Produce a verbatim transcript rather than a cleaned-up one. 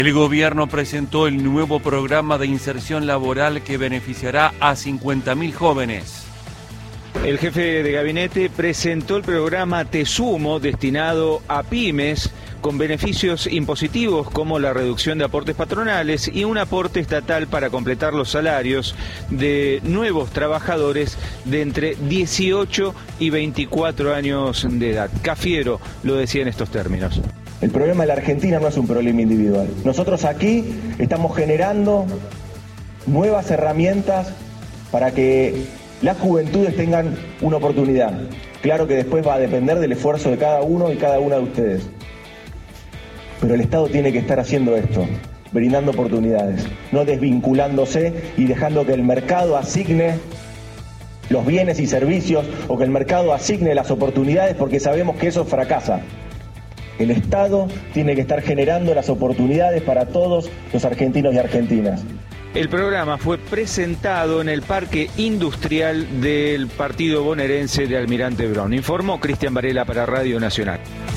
El gobierno presentó el nuevo programa de inserción laboral que beneficiará a cincuenta mil jóvenes. El jefe de gabinete presentó el programa Te Sumo destinado a pymes con beneficios impositivos como la reducción de aportes patronales y un aporte estatal para completar los salarios de nuevos trabajadores de entre dieciocho y veinticuatro años de edad. Cafiero lo decía en estos términos. El problema de la Argentina no es un problema individual. Nosotros aquí estamos generando nuevas herramientas para que las juventudes tengan una oportunidad. Claro que después va a depender del esfuerzo de cada uno y cada una de ustedes. Pero el Estado tiene que estar haciendo esto, brindando oportunidades, no desvinculándose y dejando que el mercado asigne los bienes y servicios o que el mercado asigne las oportunidades, porque sabemos que eso fracasa. El Estado tiene que estar generando las oportunidades para todos los argentinos y argentinas. El programa fue presentado en el Parque Industrial del partido bonaerense de Almirante Brown. Informó Cristian Varela para Radio Nacional.